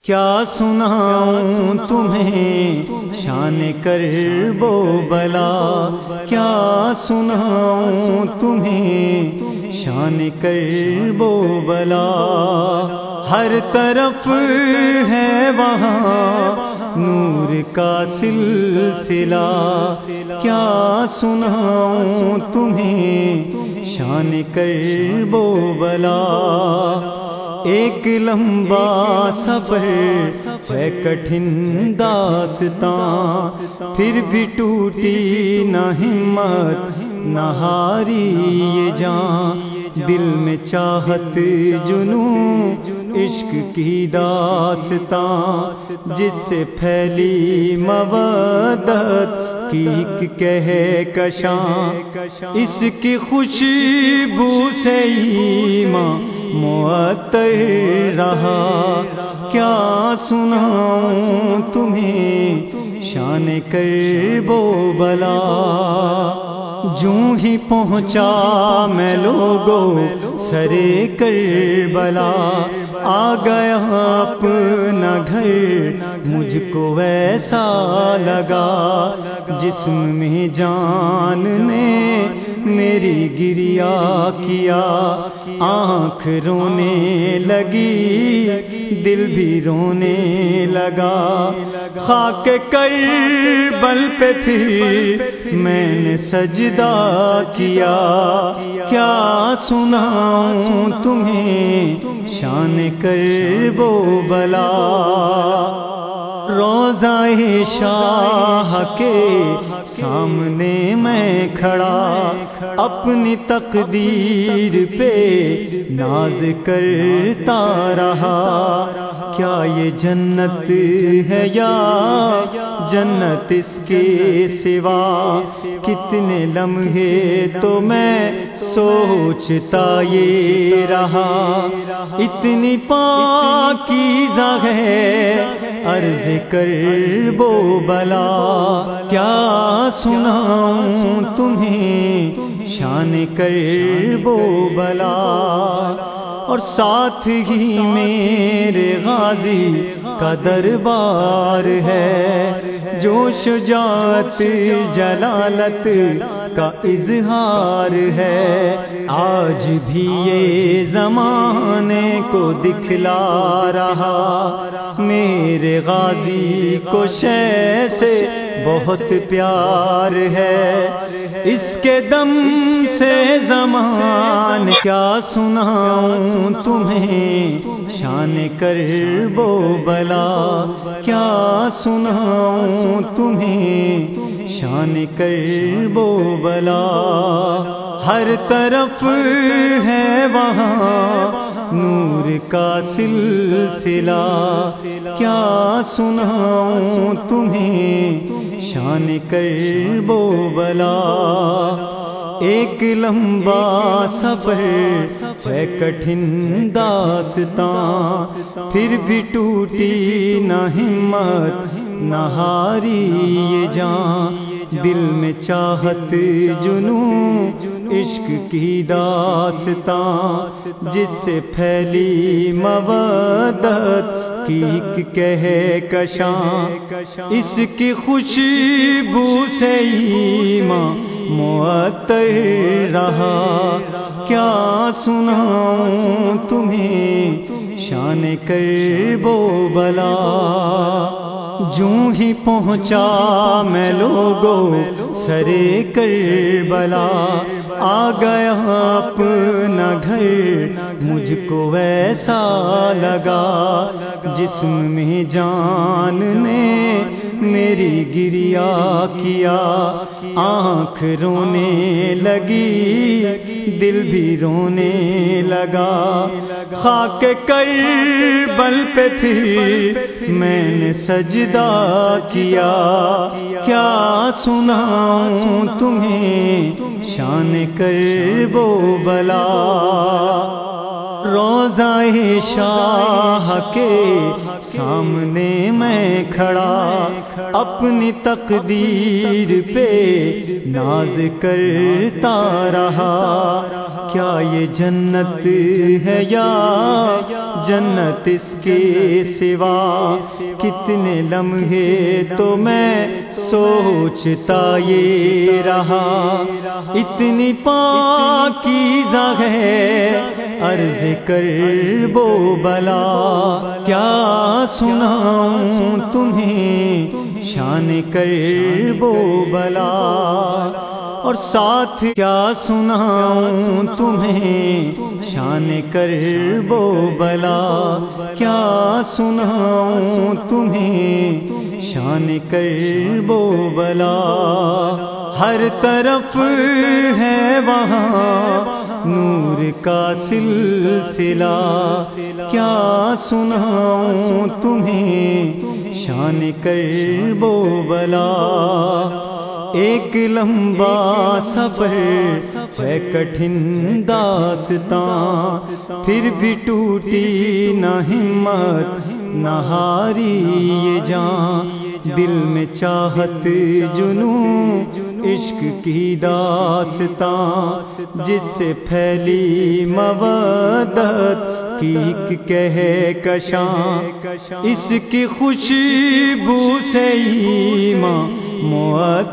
کیا سناؤں تمہیں شان کرب و بلا، کیا سناؤں تمہیں شان کرب و بلا، ہر طرف ہے وہاں نور کا سلسلہ، کیا سناؤں تمہیں شان کرب و بلا، ایک لمبا سفر ہے کٹھن داستاں، پھر بھی ٹوٹی نہ ہمت نہ ہاری یہ جان، دل میں چاہت جنوں عشق کی داستاں، جس سے پھیلی مودت کی ایک کہکشاں، اس کی خوشبو سے ایمان معطر رہا، کیا سناؤں تمہیں شان کرب و بلا، جوں ہی پہنچا میں لوگوں سرے کربلا، آ گیا اپنا گھر مجھ کو ویسا لگا، جسم میں جان نے میری گریا کیا، آنکھ رونے لگی دل بھی رونے لگا، خاک کربل پہ پھر میں نے سجدہ کیا، کیا سناؤں تمہیں شان کرب و بلا، روضہ شاہ کے سامنے میں کھڑا، اپنی تقدیر پہ ناز کرتا رہا، کیا یہ جنت ہے یا جنت اس کے سوا، کتنے لمحے تو میں سوچتا یہ رہا، اتنی پاکیزہ ہے عرض کرب و بلا، کیا سناؤں تمہیں شان کرب و بلا، اور ساتھ ہی میرے غازی کا دربار ہے، جو شجاعت جلالت کا اظہار ہے، آج بھی یہ زمانے کو دکھلا رہا، میرے غازی کو شے سے بہت پیار ہے، اس کے دم سے زمان، کیا سناؤں تمہیں شان کرب و بلا، کیا سناؤں تمہیں شان کرب و بلا، ہر طرف ہے وہاں نور کا سلسلہ، کیا سناؤں تمہیں شان کرب و بلا، ایک لمبا سفر ہے کٹھن داستاں، پھر بھی ٹوٹی نہ ہمت نہ ہاری یہ جان، دل میں چاہت جنوں عشق کی داستاں، جس سے پھیلی مودت کی ایک کہکشاں، اس کی خوشبو سے ایمان معطر رہا، کیا سناؤں تمہیں شان کرب و بلا، جوں ہی پہنچا میں لوگوں سرے کربلا، آ گیا اپنا گھر مجھ کو ویسا لگا، جسم میں جان نے میری گریا کیا، آنکھ رونے لگی دل بھی رونے لگا، خاک کربل پہ پھر میں نے سجدہ کیا، کیا سناؤں تمہیں شان کرب و بلا، روضہ شاہ کے سامنے میں کھڑا، اپنی تقدیر پہ ناز کرتا رہا، کیا یہ جنت ہے یا جنت اس کے سوا؟ کتنے لمحے تو میں سوچتا یہ رہا، اتنی پاکیزہ ہے عرض کرب و بلا، کیا سناؤں تمہیں شان کرب و بلا، اور ساتھ کیا سناؤں تمہیں شان کرب و بلا، کیا سناؤں تمہیں شان کرب و بلا۔ ہر طرف ہے وہاں نور کا سلسلہ، کیا سناؤں تمہیں شان کرب و بلا۔ ایک لمبا سفر ہے کٹھن داستاں، پھر بھی ٹوٹی نہ ہمت نہ ہاری یہ جان، دل میں چاہت جنوں عشق کی داستاں، جس سے پھیلی مودت کی ایک کہکشاں، اس کی خوشبو سے ایمان